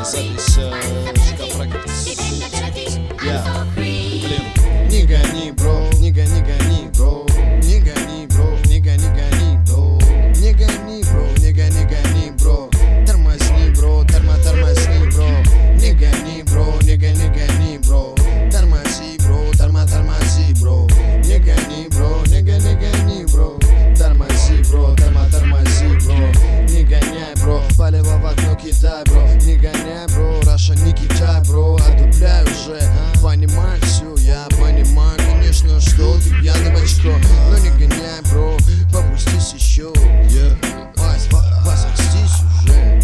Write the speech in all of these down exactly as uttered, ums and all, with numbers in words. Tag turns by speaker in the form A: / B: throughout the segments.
A: запись Шкаф Рекордс. Я, блин, не гони, бро, не гони, гони, бро, не гони, бро, не гони, гони, бро, не гони, бро, не гони, гони, бро, тормозни, бро, тормо, тормозни, бро, не гони, бро, не гони, гони, бро, тормози, бро, тормо, тормози, бро, не гони, бро, не гони, гони, бро, тормози, бро, тормо, тормози, бро, не гоняй, бро, палево в окно кидай, бро, не гоняй, бро, Раша не Китай, бро, отдупляй уже, понимаю все, я понимаю, конечно, что ты пьяный в очко, но не гоняй, бро, попустись еще, yeah. Вась, Вася, льстись уже,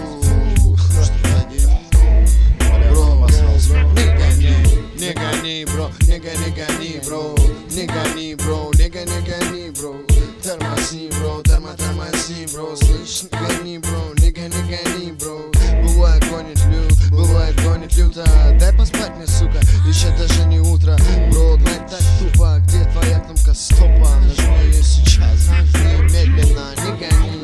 A: бро, не гони, не гони, бро, не гони, гони, бро, не гони, бро, не гони, гони, бро, тормози, бро, тормо, тормози, бро, слышь, не гони, бро, не гони, гони, бро, бывает гонит лют, бывает гонит люто, дай поспать мне, сука, еще даже не утро, бро, дай так тупо, где твоя кнопка стопа, нажми ее сейчас, нажми медленно, не гони.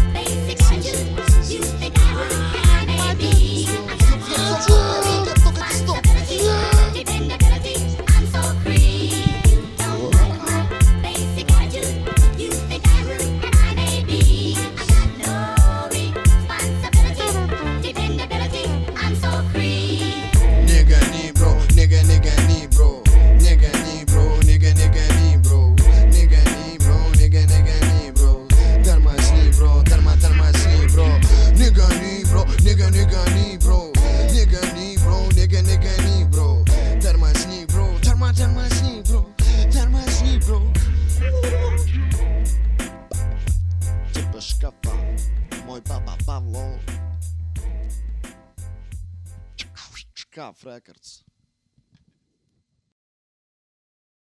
A: Шкафа, мой папа Павло. Шкаф Рекордс.